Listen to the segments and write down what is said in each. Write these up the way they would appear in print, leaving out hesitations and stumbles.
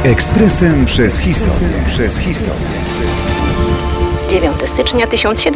Ekspresem przez historię. 9 stycznia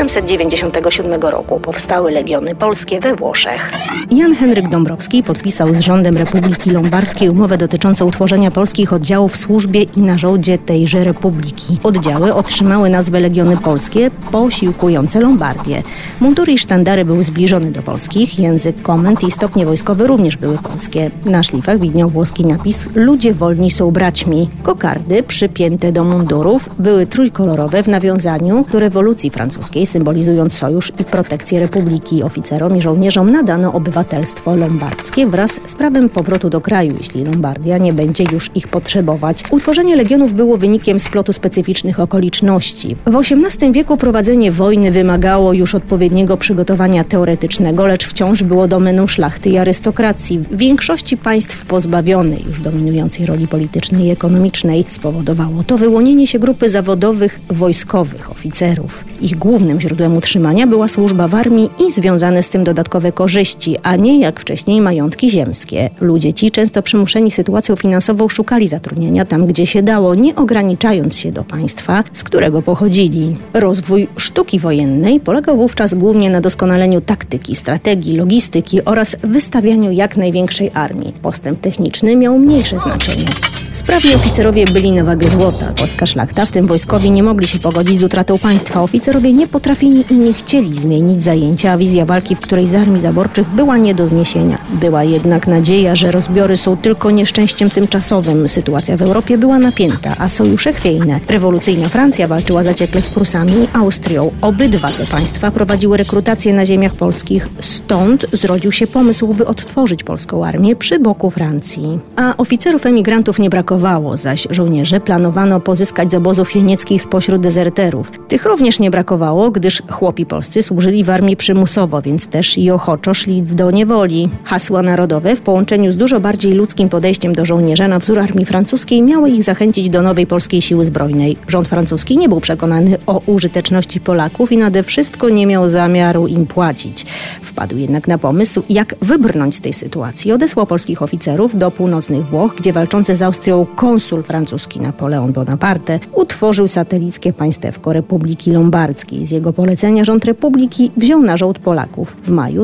1797 roku powstały Legiony Polskie we Włoszech. Jan Henryk Dąbrowski podpisał z rządem Republiki Lombardzkiej umowę dotyczącą utworzenia polskich oddziałów w służbie i na żołdzie tejże republiki. Oddziały otrzymały nazwę Legiony Polskie posiłkujące Lombardię. Mundury i sztandary były zbliżone do polskich, język komend i stopnie wojskowe również były polskie. Na szlifach widniał włoski napis „Ludzie wolni są braćmi”. Kokardy przypięte do mundurów były trójkolorowe w nawiązaniu do rewolucji francuskiej, symbolizując sojusz i protekcję republiki. Oficerom i żołnierzom nadano obywatelstwo lombardzkie wraz z prawem powrotu do kraju, jeśli Lombardia nie będzie już ich potrzebować. Utworzenie legionów było wynikiem splotu specyficznych okoliczności. W XVIII wieku prowadzenie wojny wymagało już odpowiedniego przygotowania teoretycznego, lecz wciąż było domeną szlachty i arystokracji. W większości państw pozbawionej już dominującej roli politycznej i ekonomicznej spowodowało to wyłonienie się grupy zawodowych wojskowych oficerów. Ich głównym źródłem utrzymania była służba w armii i związane z tym dodatkowe korzyści, a nie jak wcześniej majątki ziemskie. Ludzie ci, często przymuszeni sytuacją finansową, szukali zatrudnienia tam, gdzie się dało, nie ograniczając się do państwa, z którego pochodzili. Rozwój sztuki wojennej polegał wówczas głównie na doskonaleniu taktyki, strategii, logistyki oraz wystawianiu jak największej armii. Postęp techniczny miał mniejsze znaczenie. Sprawni oficerowie byli na wagę złota. Polska szlachta, w tym wojskowi, nie mogli się pogodzić z utratą państwa. Oficerowie nie potrafili i nie chcieli zmienić zajęcia, a wizja walki w którejś z armii zaborczych była nie do zniesienia. Była jednak nadzieja, że rozbiory są tylko nieszczęściem tymczasowym. Sytuacja w Europie była napięta, a sojusze chwiejne. Rewolucyjna Francja walczyła zaciekle z Prusami i Austrią. Obydwa te państwa prowadziły rekrutację na ziemiach polskich. Stąd zrodził się pomysł, by odtworzyć polską armię przy boku Francji. A oficerów emigrantów nie brakowało, zaś żołnierzy planowano pozyskać z obozów jenieckich spośród dezerterów. Tych również nie brakowało, gdyż chłopi polscy służyli w armii przymusowo, więc też i ochoczo szli do niewoli. Hasła narodowe w połączeniu z dużo bardziej ludzkim podejściem do żołnierza na wzór armii francuskiej miały ich zachęcić do nowej polskiej siły zbrojnej. Rząd francuski nie był przekonany o użyteczności Polaków i nade wszystko nie miał zamiaru im płacić. Wpadł jednak na pomysł, jak wybrnąć z tej sytuacji. Odesłał polskich oficerów do północnych Włoch, gdzie walczący z Austrią konsul francuski Napoleon Bonaparte utworzył satelickie państewko Republiki Lombardzkiej. Z jego polecenia rząd Republiki wziął na żołd Polaków. W maju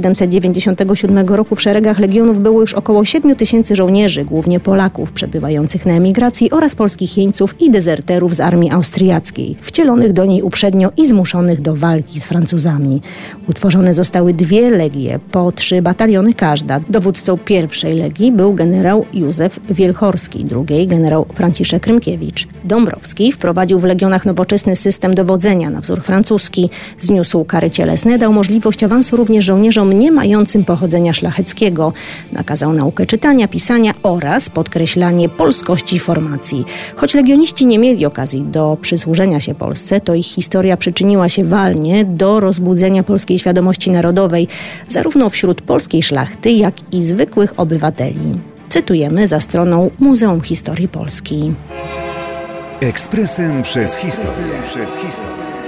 1797 roku w szeregach legionów było już około 7 000 żołnierzy, głównie Polaków przebywających na emigracji oraz polskich jeńców i dezerterów z armii austriackiej, wcielonych do niej uprzednio i zmuszonych do walki z Francuzami. Utworzone zostały 2 legie, po 3 bataliony każda. Dowódcą pierwszej legii był generał Józef Wielchorski, drugiej generał Franciszek Rymkiewicz. Dąbrowski wprowadził w legionach nowoczesny system dowodzenia na wzór francuski, zniósł kary cielesne, dał możliwość awansu również żołnierzom nie mającym pochodzenia szlacheckiego. Nakazał naukę czytania, pisania oraz podkreślanie polskości formacji. Choć legioniści nie mieli okazji do przysłużenia się Polsce, to ich historia przyczyniła się walnie do rozbudzenia polskiej świadomości narodowej, zarówno wśród polskiej szlachty, jak i zwykłych obywateli. Cytujemy za stroną Muzeum Historii Polski. Ekspresem przez historię.